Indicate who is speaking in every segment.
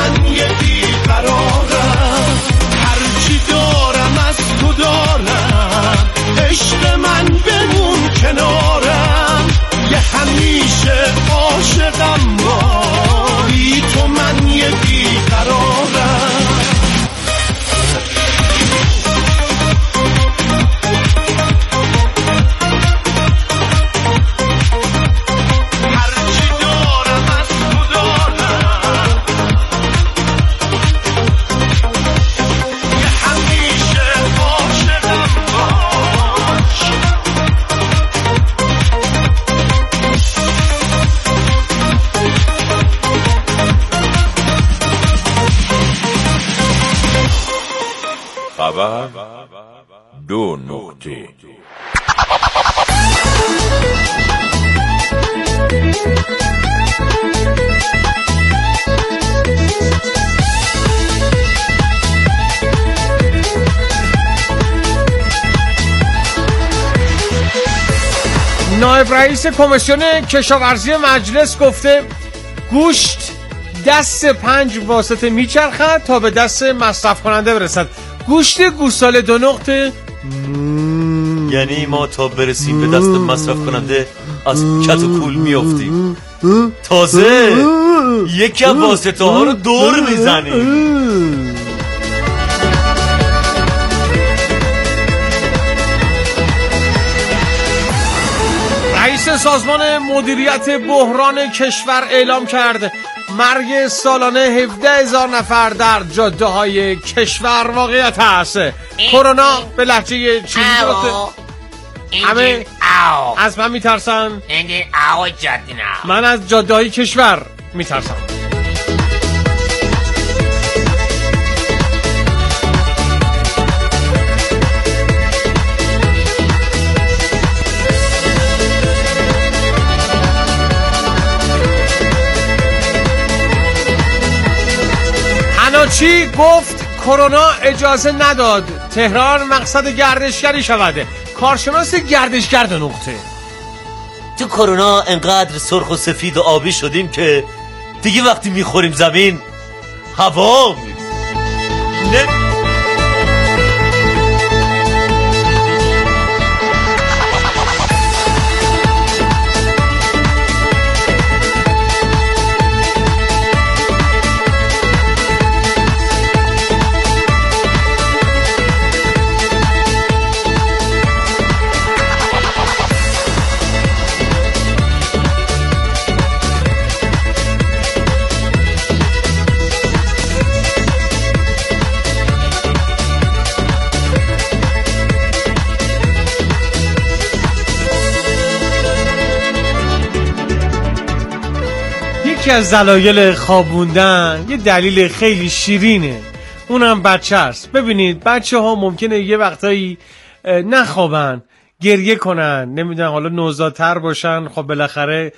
Speaker 1: من یه بیقرارم، هرچی دارم از تو دارم، عشق من بمون کنارم، یه همیشه عاشقم بایی تو من یه بیقرارم.
Speaker 2: خبر 2 نقطه.
Speaker 3: نایب رئیس کمیسیون کشاورزی مجلس گفته گوشت دست 5 واسطه میچرخد تا به دست مصرف کننده برسد. گوشت گوساله 2 نقطه.
Speaker 4: یعنی ما تا برسیم به دست مصرف کننده از کت و کول میافتیم، تازه یکی از واسطه ها رو دور میزنیم.
Speaker 3: رئیس سازمان مدیریت بحران کشور اعلام کرد مرگ سالانه 17,000 نفر در جاده های کشور واقعیت هست. کرونا به لهجه چیزی همه از من میترسن. من از جاده های کشور میترسم. چی گفت کرونا اجازه نداد تهران مقصد گردشگری شود. کارشناس گردشگر 2 نقطه.
Speaker 4: تو کرونا انقدر سرخ و سفید و آبی شدیم که دیگه وقتی میخوریم زمین هوا می‌ریزه.
Speaker 3: یکی از دلایل خوابوندن یه دلیل خیلی شیرینه، اونم بچه است. ببینید بچه ها ممکنه یه وقتایی نخوابن، گریه کنن، نمیدونم حالا نوزادتر باشن، خب بالاخره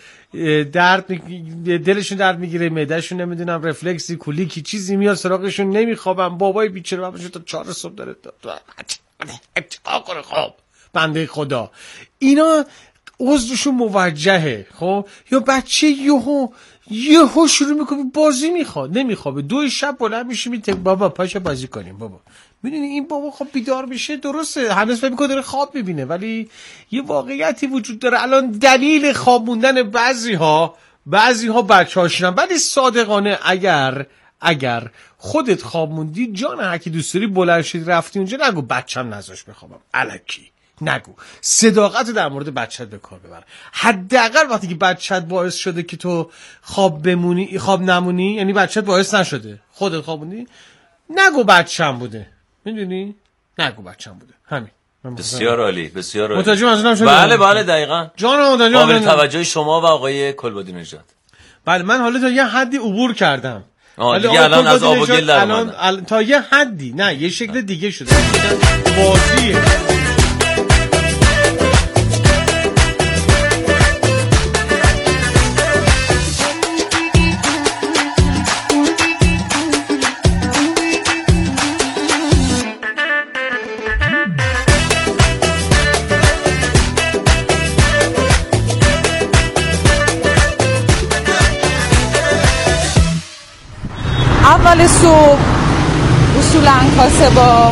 Speaker 3: دلشون درد میگیره، معدهشون نمیدونم رفلکسی کولیکی چیزی میاد سراغشون، نمیخوابن. بابای بیچاره باباشون تا 4 صبح داره چیکار کنه؟ خب بنده خدا اینا عذرشون موجهه. خب یا بچه یهو شروع میکنه بازی میخواد، نمیخوابه، 2 شب بلند میشه میگه بابا پاشو بازی کنیم بابا. میدونی این بابا خب بیدار میشه، درسته هنوز فکر میکنه داره خواب میبینه، ولی یه واقعیتی وجود داره. الان دلیل خواب موندن بعضی ها بچه‌هاشون، ولی صادقانه اگر خودت خواب موندی جان هرکی دوست داری بلند شدی رفتی اونجا، نگو بچه‌م نذاش بخوابم، الکی نگو. صداقت در مورد بچت به کار ببر. حداقل وقتی که بچت باعث شده که تو خواب نمونی، یعنی بچت باعث نشده خودت خواب موندی، نگو بچه‌م بوده. میدونی؟ نگو بچه‌م بوده. همین.
Speaker 4: بسیار عالی، بسیار عالی.
Speaker 3: متوجه منظورم شدی؟
Speaker 4: بله دقیقاً.
Speaker 3: جان متوجه
Speaker 4: قابل توجه شما و آقای کلبادی نژاد.
Speaker 3: بله من حالا تا یه حدی عبور کردم.
Speaker 4: دیگه الان از آب و گل در اومدن.
Speaker 3: تا یه حدی نه یه شکل دیگه شده. بازیه.
Speaker 5: اول صبح اصولا کاسبا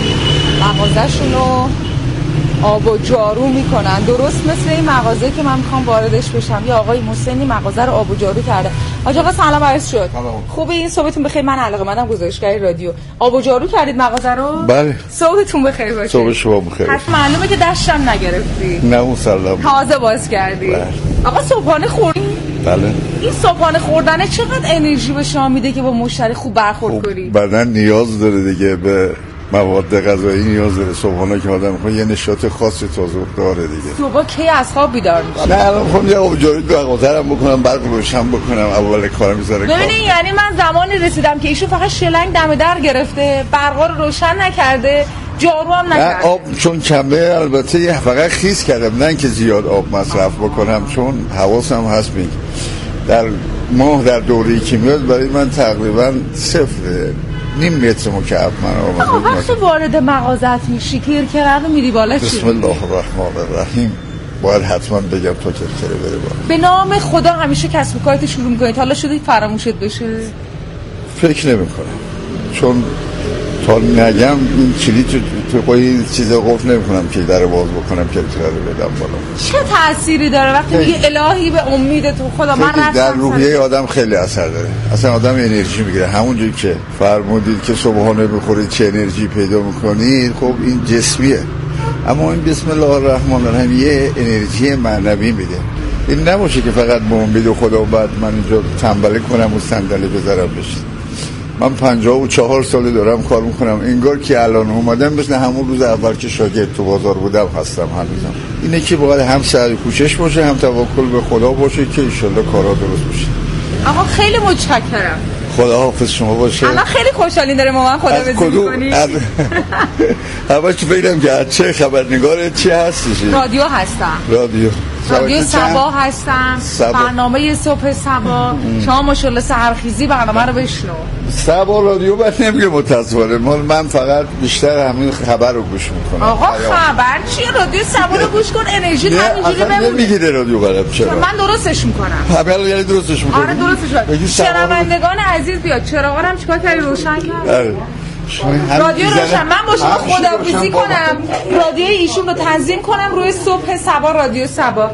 Speaker 5: مغازه‌شونو آب و جارو میکنن، درست مثل این مغازه که من میخوام واردش بشم. یا آقای محسنی مغازه رو آب و جارو کرده. حاج آقا سلام عرض شد. خوبه؟ این صبحتون بخیر. من علاقه‌مندم گزارشگری رادیو. آب و جارو کردید مغازه رو؟
Speaker 6: بله.
Speaker 5: صبحتون بخیر باشه.
Speaker 6: صبح شما بخیر.
Speaker 5: پس معلومه که دستشم نگرفتی.
Speaker 6: نه مسلم.
Speaker 5: تازه باز کردی.
Speaker 6: بله.
Speaker 5: آقا صبحانه خوردی؟
Speaker 6: بله.
Speaker 5: این صبحانه خوردن چقدر انرژی به شما میده که با مشتری خوب برخورد کنی؟
Speaker 6: بدن نیاز داره دیگه به مواد غذایی نیاز داره. صبحانه که آدم میخواد یه نشاط خاصی تازه داره دیگه.
Speaker 5: صبح کی از خواب بیدار میشی؟
Speaker 6: نه الان میخوام یه آب جاری تو مغازه‌ام بکنم، برق روشن بکنم، اول کارم میذاره.
Speaker 5: ببینید یعنی من زمانی رسیدم که ایشون فقط شلنگ دم در گرفته، برقا رو روشن نکرده، جارو هم نکرده.
Speaker 6: نه آب چون کمه البته فقط خیس کردم، نه اینکه زیاد آب مصرف بکنم، چون حواسم هست میگه در ماه در دوره‌ای که میاد برای من تقریبا صفره، نیم متر مکعب من
Speaker 5: آقا وقتی وارد مغازت میشی کرکره رو میری بالا چی؟
Speaker 6: بسم الله الرحمن الرحیم. باید حتما بگم تا کرکره بره بالا.
Speaker 5: به نام خدا همیشه کسب و کارت شروع میکنید. حالا شده فراموشت بشه؟
Speaker 6: فکر نمیکنم، چون تا نگم این کلید تو قوی چیز قفل نمیکنم که در باز بکنم کرکره رو بدم بالا.
Speaker 5: چه تأثیری داره وقتی میگه الهی به امید تو خدا من رفتم؟
Speaker 6: در روحیه آدم خیلی اثر داره. اصلا آدم انرژی میگیره. همونجوری که فرمودید که صبحانه بخورید چه انرژی پیدا میکنید، خب این جسمیه، اما این بسم الله الرحمن الرحیم یه انرژی معنوی میده. این نباشه که فقط به امید خدا و بعد من اینجا تنبلی کنم و صندلی بذارم بشید. من 54 ساله دارم کار میکنم، انگار که الان اومدم مثل همون روز اول که شاگرد تو بازار بودم هستم هنوزم. اینه که باید هم سعی کوشش باشه، هم توکل به خدا باشه که انشالله کارا درست بشه.
Speaker 5: آقا خیلی متشکرم.
Speaker 6: خدا حافظ شما باشه.
Speaker 5: الان خیلی خوشحالین داره ما من خدا بزی میکنی.
Speaker 6: همه چی بگم که چه خبرنگار چی هستی؟
Speaker 5: رادیو هستم.
Speaker 6: رادیو
Speaker 5: سبا هستم. برنامه صبح سبا. شما ماشاءالله سحرخیزی برنامه رو بشنو.
Speaker 6: سبا رادیو بعد نمیگه متاسفانه، من فقط بیشتر همین خبر رو گوش میکنم.
Speaker 5: آقا خبر چیه؟ رادیو سبا رو گوش کن، انرژی همینجوری بمونه.
Speaker 6: نمیگیره رادیو برام. چرا؟
Speaker 5: من درستش میکنم.
Speaker 6: همین یعنی درستش میکنم.
Speaker 5: آره درستش. شنوندگان عزیز بیاد چراغا هم چیکار کردی روشن کرد؟ رادیو روشن. من با شما خداحافظی کنم، رادیو ایشون رو تنظیم کنم روی صبح سبا رادیو سبا.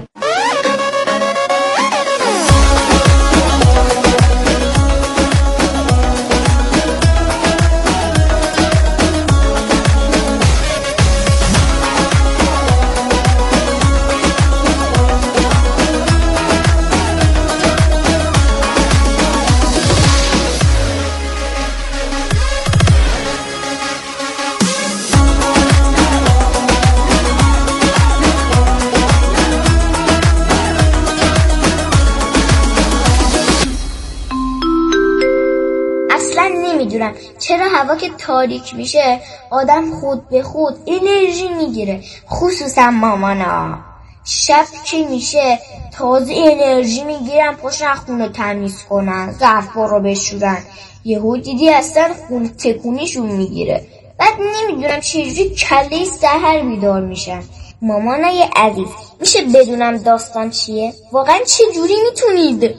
Speaker 7: چرا هوا که تاریک میشه آدم خود به خود انرژی میگیره، خصوصا مامانا. شب که میشه تازه انرژی میگیرن، پاشن خونه تمیز کنن، ظرفا رو بشورن، یهو دیدی اصلا خونه تکونیشون میگیره. بعد نمیدونم چجوری کله سحر بیدار میشن. مامانای عزیز میشه بدونم داستان چیه؟ واقعا چجوری میتونید؟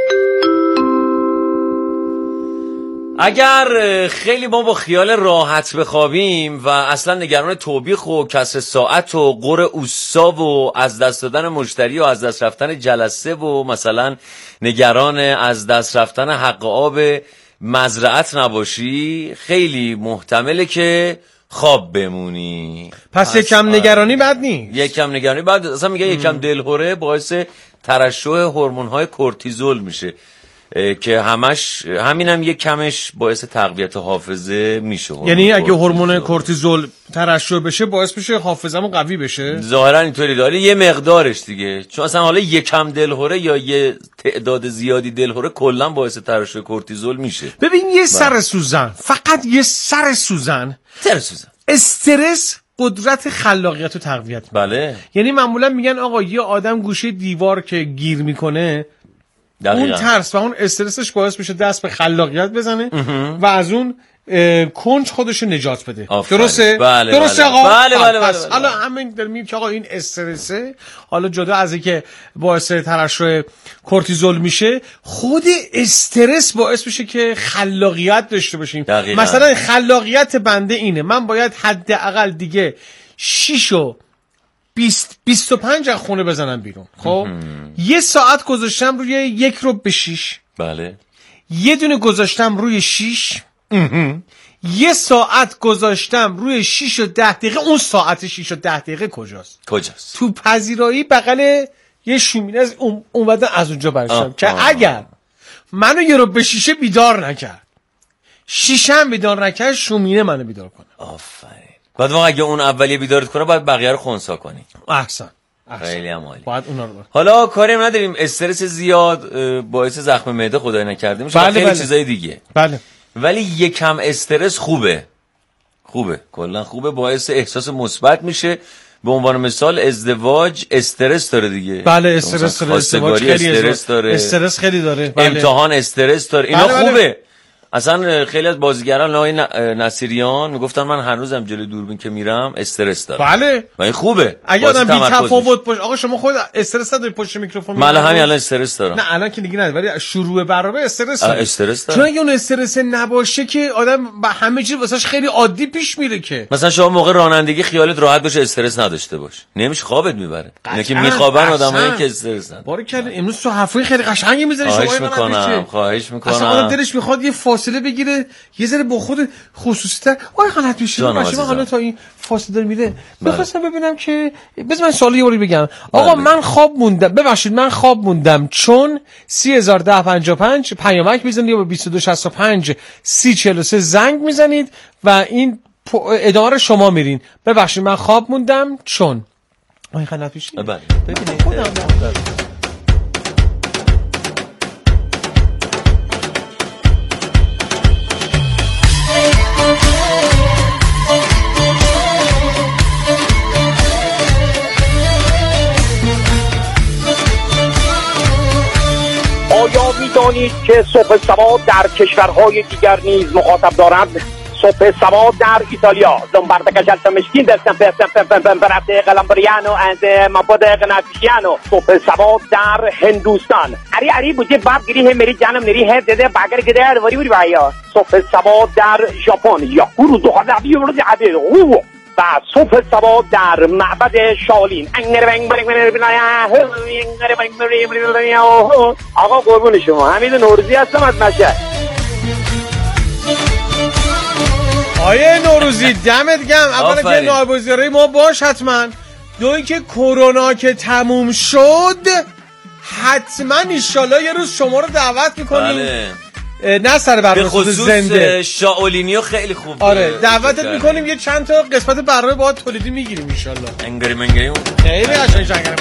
Speaker 4: اگر خیلی ما با خیال راحت بخوابیم و اصلا نگران توبیخ و کسر ساعت و قر اوسا و از دست دادن مشتری و از دست رفتن جلسه و مثلا نگران از دست رفتن حق آب مزرعت نباشی، خیلی محتمله که خواب بمونی.
Speaker 3: پس یکم نگرانی بد نیست.
Speaker 4: یکم نگرانی بد، اصلا میگه یکم دلهوره باعث ترشح هورمون‌های کورتیزول میشه که همینم یک کمش باعث تقویت حافظه میشه.
Speaker 3: یعنی اگه هورمون کورتیزول ترشح بشه باعث بشه حافظه‌مون قوی بشه.
Speaker 4: ظاهرا اینطوری داره، یه مقدارش دیگه، چون اصلا حالا یکم دلهوره یا یه تعداد زیادی دلهوره کلا باعث ترشح کورتیزول میشه.
Speaker 3: ببین یه سر سوزن، فقط یه سر سوزن، استرس قدرت خلاقیت رو تقویت میکنه.
Speaker 4: بله.
Speaker 3: یعنی معمولا میگن آقا یه آدم گوشه دیوار که گیر میکنه
Speaker 4: دقیقا.
Speaker 3: اون ترس و اون استرسش باعث میشه دست به خلاقیت بزنه و از اون کنج خودشو نجات بده.
Speaker 4: آفرین.
Speaker 3: درسته؟
Speaker 4: بله
Speaker 3: درسته
Speaker 4: بله.
Speaker 3: آقا؟
Speaker 4: بله
Speaker 3: پس حالا همین داریم میگیم که آقا این استرسه، حالا جدا از اینکه باعث ترشح کورتیزول میشه، خود استرس باعث میشه که خلاقیت داشته باشیم.
Speaker 4: دقیقا.
Speaker 3: مثلا خلاقیت بنده اینه، من باید حداقل دیگه 6 و 25 از خونه بزنم بیرون. خب یه ساعت گذاشتم روی 1 رو به 6.
Speaker 4: بله.
Speaker 3: یه دونه گذاشتم روی 6. یه ساعت گذاشتم روی 6 و 10 دقیقه. اون ساعت 6 و 10 دقیقه کجاست؟
Speaker 4: تو
Speaker 3: پذیرایی بغل یه شومینه از اومدن از اونجا برشم که اگر منو یه رو به 6 بیدار نکرد، 6 هم بیدار نکرد، شومینه منو بیدار کنه.
Speaker 4: آفرین. بعد واقعا اگه اون اولیه بیدارت کنه باید بقیه رو خنثی کنی.
Speaker 3: احسن.
Speaker 4: خیلی هم عالی.
Speaker 3: باید اونا رو
Speaker 4: حالا کاری هم نداریم، استرس زیاد باعث زخم معده خدای نکرده میشه. خیلی چیزای دیگه.
Speaker 3: بله.
Speaker 4: ولی یکم استرس خوبه کلا خوبه، باعث احساس مثبت میشه. به عنوان مثال ازدواج استرس داره دیگه.
Speaker 3: بله استرس داره، ازدواج خیلی استرس داره، استرس خیلی داره. بله.
Speaker 4: امتحان استرس داره، اینا
Speaker 3: بله
Speaker 4: خوبه.
Speaker 3: بله.
Speaker 4: اصلا خیلی از بازیگران آقای نصیریان میگفتن من هنوزم جلوی دوربین که میرم استرس دارم.
Speaker 3: بله.
Speaker 4: و این خوبه.
Speaker 3: اگه آدم بی تفاوت باشه، آقا شما خود استرس نداری پشت میکروفون؟
Speaker 4: من همین الان استرس دارم.
Speaker 3: نه الان که دیگه نه، ولی شروع برنامه استرس داره.
Speaker 4: استرس داره.
Speaker 3: چون اگه اون استرس نباشه که آدم با همه چیز واسش خیلی عادی پیش میره. که
Speaker 4: مثلا شما موقع رانندگی خیالت راحت باشه، استرس نداشته باش، نمیشه، خوابت میبره. اینا که میخوابن آدمایی که استرس ندارن.
Speaker 3: باریکلا امروز تو حرفای خیلی قشنگی میزنی شما.
Speaker 4: خواهش میکنم.
Speaker 3: اصلا آدم دلش میخواد یه فاصله بگیره، یه ذره با خود خصوصی‌تر آقای قنات میشه. باشه من حالا تا این فاصله داره میره بخواستم ببینم که بذار من سوالی یه باری بگم. آقا من خواب موندم، ببخشید من خواب موندم چون 301055 پیامک میزنید یا به 2265 3043 زنگ میزنید و این ادامه رو شما میرین. ببخشید من خواب موندم چون آقای قنات میشه. ببینید
Speaker 8: آیا می‌دانید که صبح سواد در کشورهای دیگر نیز مخاطب دارند؟ صبح سواد در ایتالیا زنبرد کشلت مشکین دستم برفته قلمبریانو از مباد قناتیشیانو. صبح سواد در هندوستان عری بوده باب گری هم میری جانم نری هر دده باگر گده وری بایا. صبح سواد در ژاپن یا رو دو خدابی رو عدد و صبح سواد در معبد شالین. آقا قربون شما، حمید نوروزی هستم از مشهد.
Speaker 3: آیه نوروزی دمت گرم. اولا که نایب‌الوزرای ما باش حتما، دوی که کرونا که تموم شد حتما انشالله یه روز شما رو دعوت میکنیم.
Speaker 4: بله.
Speaker 3: نه سر برنامه
Speaker 4: خصوص
Speaker 3: زنده
Speaker 4: شاولینیو خیلی خوب.
Speaker 3: آره دعوتت میکنیم، یه چند تا قسمت برنامه باهات تولیدی میگیریم انشالله.
Speaker 4: انگری منگری
Speaker 3: خیلی قشنگ شنگرم.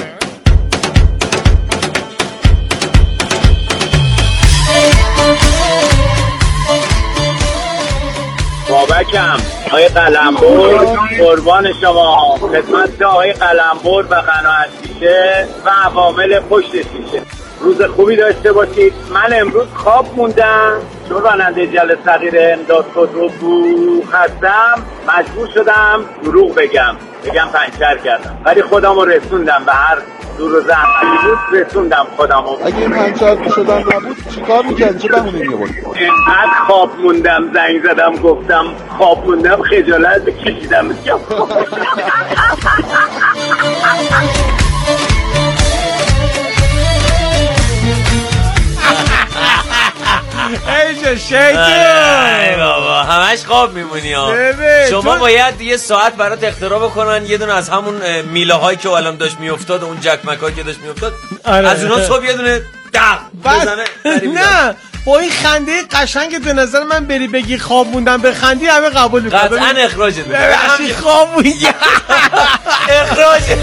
Speaker 8: بابکم آقای قلمبر قربان شما، خدمت آقای قلمبر و قناعتیشه و عوامل پشت شیشه. روز خوبی داشته باشید. من امروز خواب موندم چون راننده جل صغیر امداد خودرو هستم، مجبور شدم دروغ بگم پنچر کردم، ولی خودمو رسوندم به هر دور و زحمتی بود، رسوندم خودمو.
Speaker 6: اگه این پنچر شدن نبود چیکار می‌کردی؟ چه بهونه می‌آوردی؟
Speaker 8: اینقدر خواب موندم، زنگ زدم گفتم خواب موندم، خجالت بکشیدم.
Speaker 3: ایجا شیطون
Speaker 4: بابا همش خواب میمونی ها. شما باید یه ساعت برات اختراع بکنن، یه دونه از همون میله هایی که الان داشت میافتاد، اون جکمک هایی که داشت میافتاد، از اونها صبح یه دونه بزنه.
Speaker 3: نه با این خنده قشنگ به نظر من بری بگی خواب موندم بخندی همه قبول میکنن.
Speaker 4: قطعا اخراجت میکنن.
Speaker 3: همین خواب موندم
Speaker 4: اخراجت.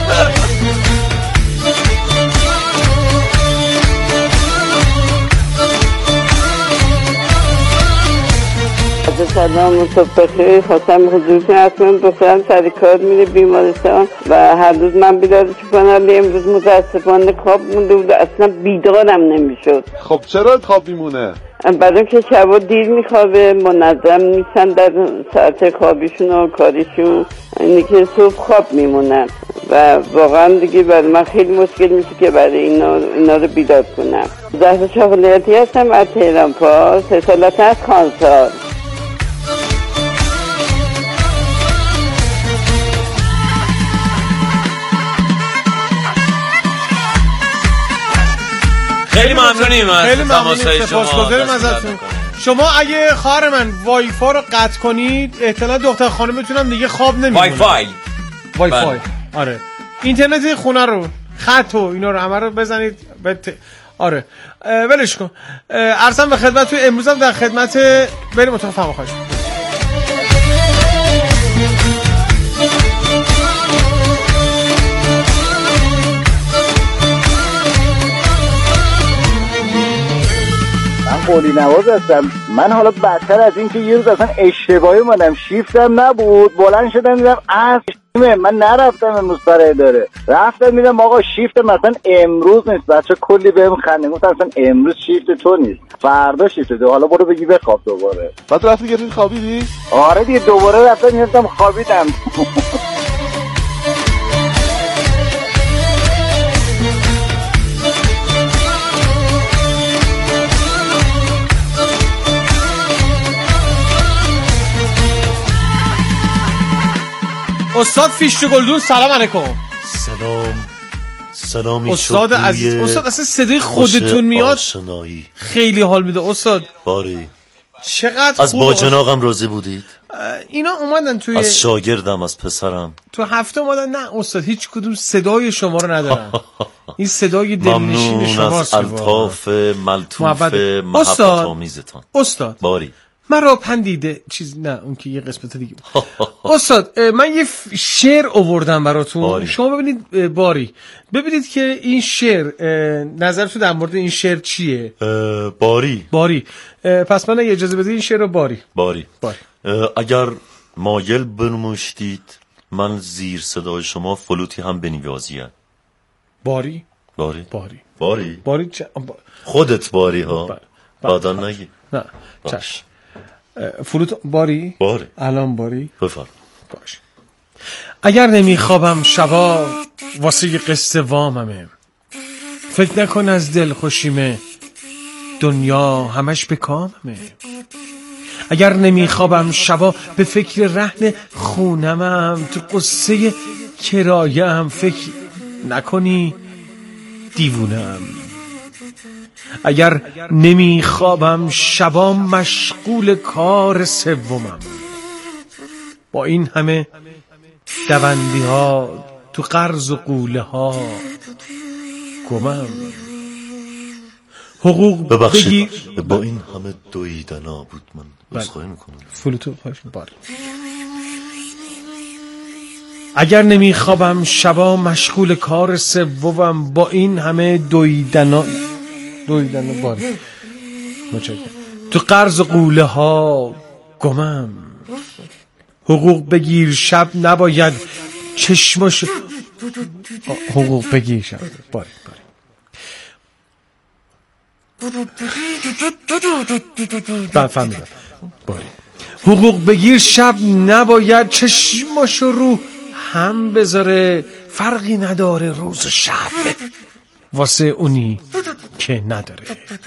Speaker 9: سلام صبح بخیر. خواستم حضورتون حتما دخترم سر کار میره بیمارستان و هر روز من بیدارش کنم. امروز متاسفانه خواب مونده بود، اصلا بیدارم نمیشد.
Speaker 6: خب چرا خواب میمونه؟
Speaker 9: بعد اون که شبا دیر میخوابه، منظم نیستن در ساعت خوابیشون و کاریشون، اینی که صبح خواب میمونن و واقعا دیگه برای من خیلی مشکل میشه که برای اینا رو بیدار کنم. زهرا شاغلیاتی هستم از تهران پاس، اصالتا از خانسار.
Speaker 4: خیلی ممنونیم از تماسهای شما.
Speaker 3: ازتون. شما اگه خواهر من وای فای رو قطع کنید احتمالاً دختر خانمتون هم دیگه خواب نمیمونه. وای فای آره، اینترنت خونه رو، خط و اینا رو همه رو بزنید آره ولش کن. عرضم به خدمتتون امروز هم در خدمت بریم اتاق فهم‌خواهش.
Speaker 10: قولی نواز هستم. من حالا بدتر از این که یه روز اصلا اشتباهی اومدم، شیفتم نبود، بلند شدم دیدم من نرفتم امروز سر اداره، رفتم میدم آقا شیفت مثلا امروز نیست. بچه کلی بهم خنده گفتن اصلا امروز شیفت تو نیست، فردا شیفت تو، حالا برو بگی بخواب دوباره.
Speaker 11: بعد رفتی گرفتی خوابیدی؟
Speaker 10: آره دیگه دوباره رفتم میرفتم خوابیدم.
Speaker 3: استاد فیشت گلدون سلام علیکم.
Speaker 4: سلامی
Speaker 3: استاد عزیز. استاد اصلا صدای خودتون میاد خیلی حال میده استاد.
Speaker 4: باری
Speaker 3: چقدر
Speaker 4: از باجناقم راضی بودید؟
Speaker 3: اینا اومدن توی
Speaker 4: از شاگردم، از پسرم
Speaker 3: تو هفته اومدن. نه استاد هیچ کدوم صدای شما رو ندارن. این صدای دلنشین شماست.
Speaker 4: ممنون از الطاف ملطوف محبت آمیزتان.
Speaker 3: استاد
Speaker 4: باری
Speaker 3: من را پندیده چیز نه اون که یه قسمت دیگه بود. استاد من یه شعر آوردم براتون باری. شما ببینید باری ببینید که این شعر نظرتون در مورد این شعر چیه؟ باری پس من اجازه بدید این شعر رو باری.
Speaker 4: اگر مایل بنموشتید من زیر صدای شما فلوتی هم بنوازیم.
Speaker 3: باری
Speaker 4: خودت باری ها بعدا نگی.
Speaker 3: نه چشم فلوت باری؟ الان باری؟
Speaker 4: بفرم.
Speaker 3: باش. اگر نمیخوابم شبا واسه قصه واممه، فکر نکن از دل خوشیمه دنیا همش به کاممه. اگر نمیخوابم شبا به فکر رهن خونمم، تو قصه کرایم فکر نکنی دیوونم. اگر نمیخوابم شبا مشغول کار سومم، با این همه دوندی ها تو قرض و قوله ها گمم. حقوق
Speaker 4: ببخشید با این همه دویدنا بود من بسخواهی میکنم.
Speaker 3: فلوتو باری. اگر نمیخوابم شبا مشغول کار سومم، با این همه دویدنا باری تو قرض و قوله ها گمم. حقوق بگیر شب نباید چشمش حقوق بگیر شب باری. فهمیدم. باری حقوق بگیر شب نباید چشمش رو هم بذاره، فرقی نداره روز و شب واسه اونی که نداره.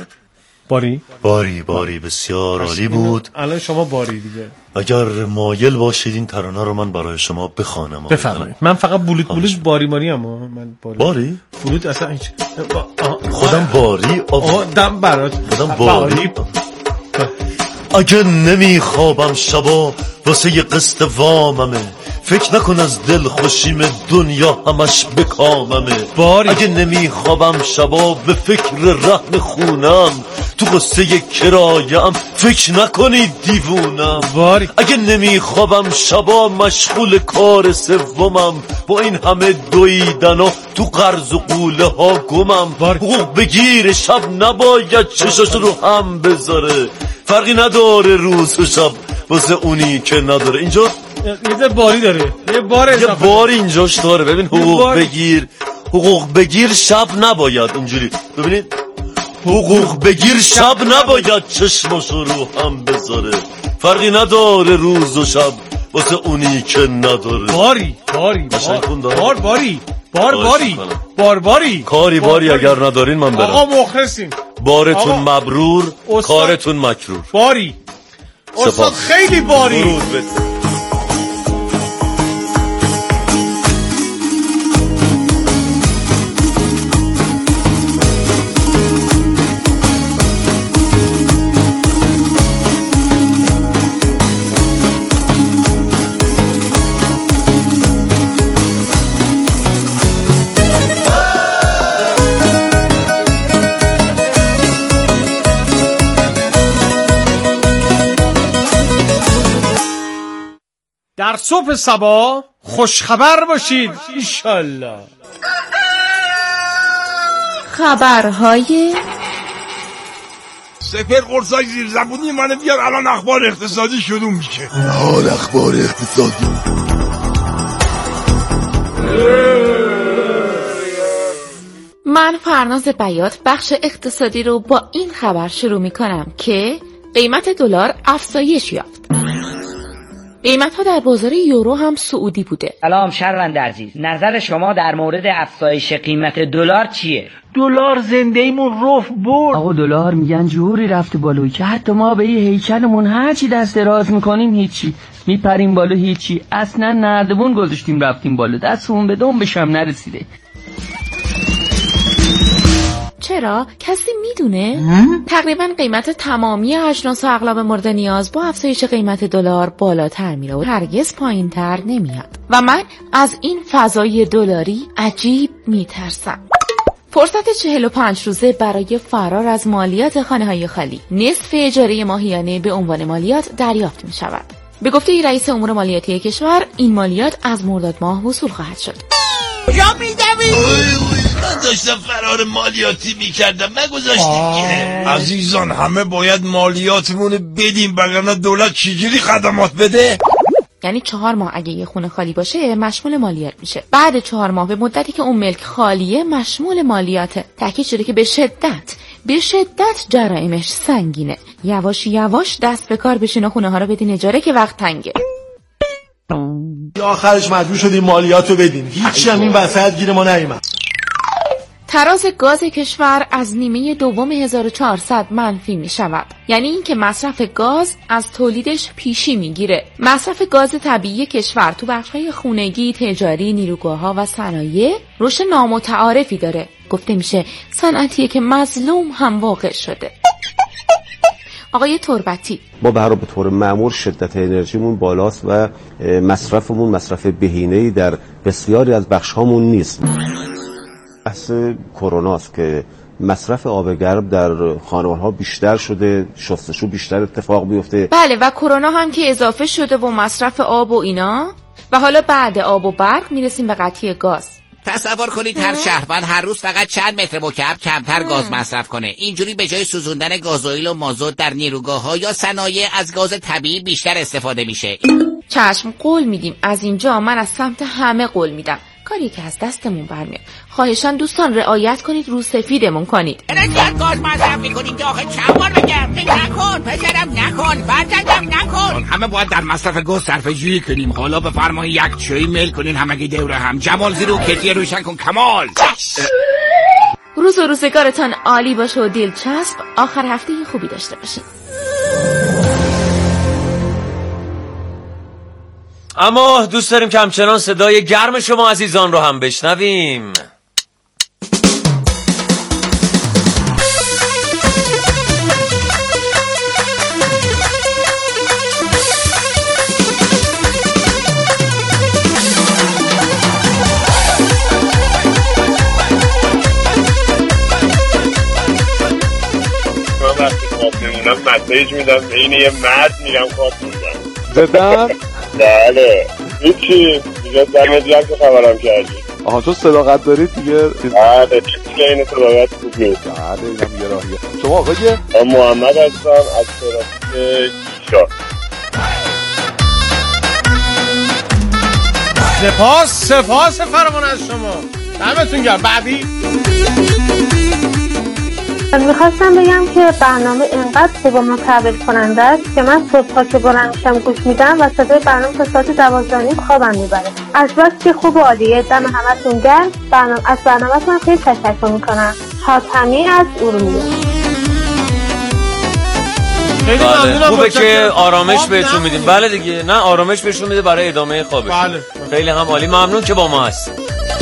Speaker 4: باری بسیار عالی بود.
Speaker 3: الان شما باری دیگه.
Speaker 4: اگر مایل باشید این ترانه رو من برای شما بخوانم.
Speaker 3: بفرمایید. من فقط بلوت باری ام. من
Speaker 4: باری
Speaker 3: بلوت اصلا هیچ.
Speaker 4: خودم باری
Speaker 3: دم برات
Speaker 4: خودم باری. اگه نمیخوابم شبا واسه یه قسط واممه، فکر نکن از دل خوشیم دنیا همش بکاممه. اگه نمیخوابم شبا به فکر رهن خونم، تو قصه کرایم فکر نکنی دیوونم. اگه نمیخوابم شبا مشغول کار سومم، با این همه دویدن و تو قرض و قوله ها گمم. حقوق بگیر شب نباید چشاش رو هم بذاره، فرقی نداره روز و شب واسه اونی که نداره. اینجا
Speaker 3: یه باری داره، یه
Speaker 4: بار اینجاش داره. ببین حقوق بگیر شب نباید. اینجوری ببینید حقوق بگیر شب نباید چشماشو رو هم بذاره، فرقی نداره روز و شب واسه اونی که نداره.
Speaker 3: باری
Speaker 4: کاری باری اگر ندارین من برم.
Speaker 3: آقا مخلصیم،
Speaker 4: بارتون مبرور، کارتون مکرور.
Speaker 3: باری استاد خیلی باری. در صبح صبا خوشخبر باشید انشالله.
Speaker 5: خبرهای
Speaker 11: سپر قرصای زیر زبونی منو بیار، الان اخبار اقتصادی شروع میشه.
Speaker 6: حال اخبار اقتصادی.
Speaker 5: من فرناز بیات بخش اقتصادی رو با این خبر شروع میکنم که قیمت دلار افزایش یافت. قیمت‌ها در بازار یورو هم صعودی بوده.
Speaker 12: سلام شهروند عزیز، نظر شما در مورد افزایش قیمت دلار چیه؟
Speaker 13: دلار زندگیمون رفت برد. آقا دلار میگن جوری رفته بالو که حتی ما به یه هیکلمون هرچی دست دراز میکنیم هیچی، میپریم بالو هیچی، اصلا نردبون گذاشتیم رفتیم بالو، دستمون به دنبش هم نرسیده.
Speaker 5: چرا؟ کسی میدونه؟ تقریبا قیمت تمامی اجناس و اغلب مورد نیاز با افزایش قیمت دلار بالاتر میره و هرگز پایینتر نمیاد و من از این فضای دلاری عجیب میترسم. فرصت 45 روزه برای فرار از مالیات خانه‌های خالی، نصف اجاره ماهیانه به عنوان مالیات دریافت می شود. به گفته رئیس امور مالیاتی کشور این مالیات از مرداد ماه وصول خواهد شد.
Speaker 11: کجا می‌دوی؟ من داشتم فرار مالیاتی میکردم، نگذاشتیم که. عزیزان همه باید مالیاتمون بدیم، وگرنه دولت چجوری خدمات بده؟
Speaker 5: یعنی 4 ماه اگه یه خونه خالی باشه مشمول مالیات میشه، بعد 4 ماه به مدتی که اون ملک خالیه مشمول مالیاته. تاکید شده که به شدت جرائمش سنگینه. یواش یواش دست به کار بشین و خونه ها رو بدین اجاره که وقت تنگه.
Speaker 14: آخرش مجبور شدیم مالیاتو بدیم، هیچی هم این وسط گیر ما نیومد.
Speaker 5: تراز گاز کشور از نیمه دوم 1400 منفی می شود. یعنی این که مصرف گاز از تولیدش پیشی می گیره. مصرف گاز طبیعی کشور تو بخش‌های خونگی، تجاری، نیروگاه‌ها و صنایع رشد نامتعارفی داره. گفته میشه صنعتیه که مظلوم هم واقع شده. آقای تربتی،
Speaker 15: ما به طور معمول شدت انرژیمون بالاست و مصرفمون مصرف بهینه‌ای در بسیاری از بخش‌هامون نیست. بحث کروناست که مصرف آب گرم در خانوارها بیشتر شده، شستشو بیشتر اتفاق بیفته.
Speaker 5: بله و کرونا هم که اضافه شده و مصرف آب و اینا، و حالا بعد آب و برق میرسیم به قطعی گاز.
Speaker 16: تصور کنید هر شهروند هر روز فقط چند متر مکعب کمتر گاز مصرف کنه. اینجوری به جای سوزوندن گازوئیل و مازوت در نیروگاه‌ها یا صنایع از گاز طبیعی بیشتر استفاده میشه.
Speaker 5: چشم، قول میدیم. از اینجا من از سمت همه قول میدم، کاری که از دستمون برمیاد. خواهشاً دوستان رعایت کنید، رو سفیدمون کنید.
Speaker 16: انقدر گاز مصرف میکنیم که آخه چند بار بگم نکن پسرم، نکن برگردم، نکن. همه باید در مصرف گاز صرفه‌جویی کنیم. حالا بفرمایید یک چایی میل کنین همگی دوره هم. جمال زیرو کتی روشن کن کمال.
Speaker 5: روز و روزگارتان عالی باشه و دلچسب. آخر هفته خوبی داشته باشین.
Speaker 4: اما دوست داریم که همچنان صدای گرم شما عزیزان رو هم بشنویم.
Speaker 17: من وقتی خواب نمونم مسیج میدم، این یه مرد میرم خواب میدم
Speaker 18: زدم؟
Speaker 17: بله هیچی دیگه دمت گرم که خبرم کردی.
Speaker 18: آها تو صداقت داری دیگه؟
Speaker 17: بله دیگه این صداقت خوب نیست.
Speaker 18: بله اینم یه راهیه. شما آقای
Speaker 17: محمد هستم از ترافیک گیشا.
Speaker 3: سپاس فراوان از شما، دمتون گرم. بعدی
Speaker 19: میخواستم بگم که برنامه اینقدر خوب و متحول کننده است که من صبح‌ها که بلند میشم گوش میدم و صدای برنامه تا ساعت 12:30 خوابم میبره. از بس که خوب و عالیه. دم همتون گرم. از برنامه‌تون خیلی تشکر میکنم. حاتمی از ارومیه.
Speaker 4: بله خوبه که آرامش بهتون میدیم. بله دیگه، نه آرامش بهشون میده برای ادامه خوابش.
Speaker 3: بله.
Speaker 4: خیلی هم عالی، ممنون که با ما هست.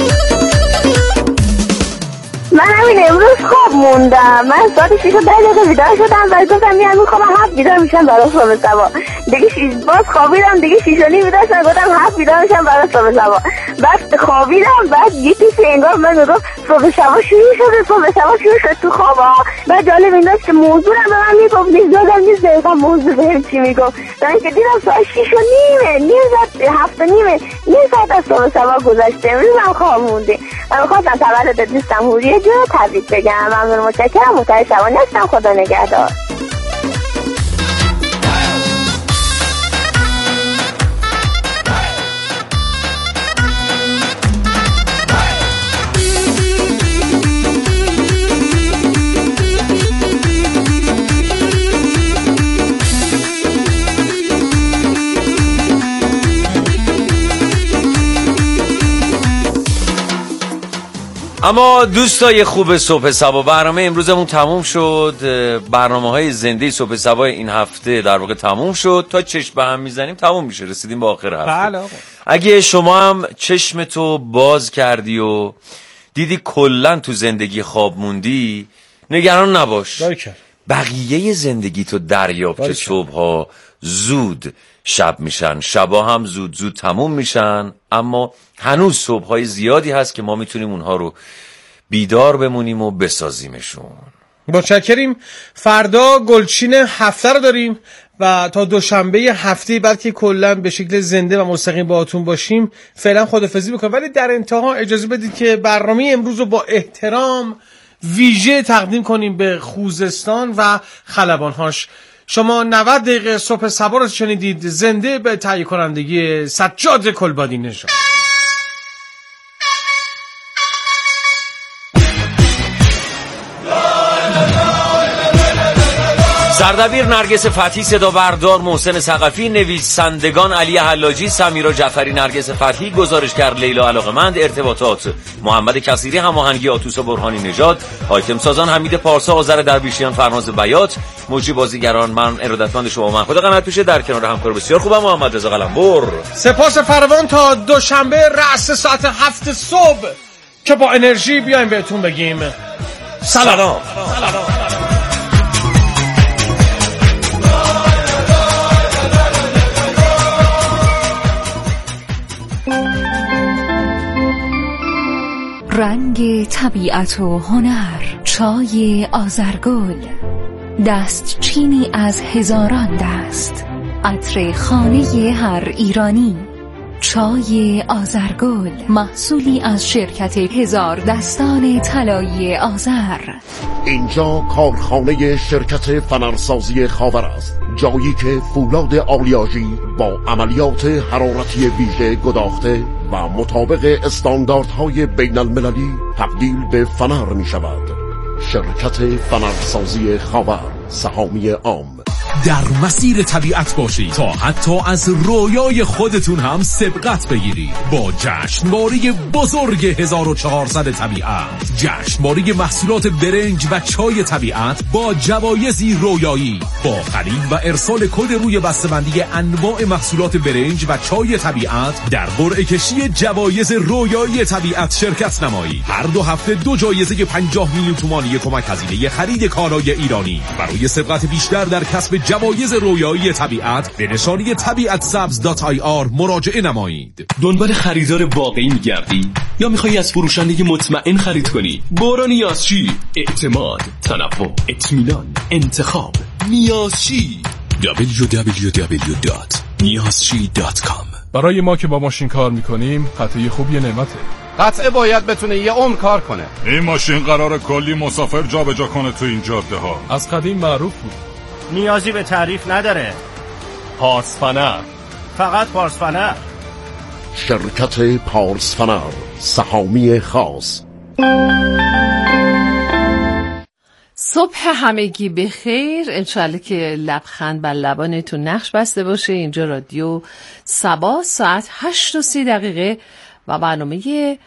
Speaker 20: من همین امروز خواب موندم. من ساعت 6 و 10 دقیقه بیدار شدم و گفتم میام خوابم 7 بیدار میشم برای صبح سبا. دیگه باز خوابیدم دیگه 6 و نیم بیدار شدم گفتم 7 بیدار میشم برای صبح سبا. بعد خوابیدم بعد یه چیزی انگار من گفت صبح سبا شروع شد تو خوابا. بعد جالب این است که موضوع رو به من میگفت نیست دقیقا موضوع بهم چی میگفت. من که دیدم ساعت 6 و نیم 7 و نیم ساعت از صبح سبا گذشته. امروز من خواب موندم. من خواستم تولد دوستم هوریه جو تبریک بگم. ممنون، متشکرم. متعهد شبانه هستم. خدا نگهدار.
Speaker 4: اما دوستای خوب صبح صبا، برنامه امروزمون تموم شد. برنامه‌های زنده صبح صبا این هفته در واقع تموم شد. تا چشم به هم میزنیم تموم میشه، رسیدیم به آخر هفته.
Speaker 3: بله آقا.
Speaker 4: اگه شما هم چشمتو باز کردی و دیدی کلن تو زندگی خواب موندی، نگران نباش. بقیه زندگی تو دریاب که صبح‌ها زود شب میشن، شبا هم زود تموم میشن، اما هنوز صبح‌های زیادی هست که ما میتونیم اونها رو بیدار بمونیم و بسازیمشون.
Speaker 3: متشکریم. فردا گلچین هفته رو داریم و تا دوشنبه هفته بعد که کلا به شکل زنده و مستقیم باهاتون باشیم فعلا خداحافظی میکنم. ولی در انتها اجازه بدید که برنامه امروز رو با احترام ویژه تقدیم کنیم به خوزستان و خلبانهاش. شما 90 دقیقه صبح صبا رو شنیدید، زنده به تهیه کنندگی سجاد کلبادی نژاد.
Speaker 4: سردبیر نرگس فتحی، صدا بردار محسن ثقفی، نویسندگان علی حلاجی، سمیرا جعفری، نرگس فتحی، گزارشگر لیلا علاقمند، ارتباطات محمد کثیری، هماهنگی آتوس برهانی نژاد، آیتم سازان حمید پارسا، آذر درویشیان، فرناز بیات، مجری بازیگران، من ارادتمند شما محمود قنات‌پوشه، در کنار همکار بسیار خوبم محمد رضا قلمبر.
Speaker 3: سپاس فراوان تا دوشنبه رأس ساعت 7 صبح که با انرژی بیایم بهتون بگیم سلام.
Speaker 21: رنگ طبیعت و هنر، چای آذرگل، دستچینی از هزاران دست، عطر خانه هر ایرانی. چای آذرگل، محصولی از شرکت هزار دستان طلایی آذر.
Speaker 22: اینجا کارخانه شرکت فنرسازی خاور است، جایی که فولاد آلیاژی با عملیات حرارتی ویژه گداخته و مطابق استانداردهای بین المللی تبدیل به فنر می شود. شرکت فنرسازی خاور، سهامی عام.
Speaker 23: در مسیر طبیعت باشید تا حتی از رویای خودتون هم سبقت بگیرید با جشنواره بزرگ 1400 طبیعت. جشنواره محصولات برنج و چای طبیعت با جوایزی رویایی. با خرید و ارسال کد روی بسته‌بندی انواع محصولات برنج و چای طبیعت در قرعه کشی جوایز رویایی طبیعت شرکت نمایید. هر 2 هفته 2 جایزه 50 میلیون تومانی کمک هزینه خرید کالای ایرانی. برای سبقت بیشتر در کسب جوایز رویایی طبیعت به نشانی tabiatsabz.ir مراجعه نمایید.
Speaker 24: دنبال خریدار واقعی می‌گردی یا می‌خوای از فروشنده مطمئن خرید کنی؟ باران نیازچی، اعتماد، تنوع، اطمینان، انتخاب. نیازچی. www.niyazchi.com.
Speaker 25: برای ما که با ماشین کار می‌کنیم قطعه خوب یه نعمته.
Speaker 26: قطعه باید بتونه یه عمر کار کنه.
Speaker 25: این ماشین قراره کلی مسافر جابجا کنه تو این جاده ها. از قدیم معروف بود.
Speaker 27: نیازی به تعریف نداره.
Speaker 25: پارس فنر،
Speaker 27: فقط پارس فنر.
Speaker 22: شرکت پارس فنر، سهامی خاص.
Speaker 1: صبح همگی بخیر. انشالله که لبخند بر لبانتون نقش بسته باشه. اینجا رادیو سبا، ساعت 8:30 و برنامه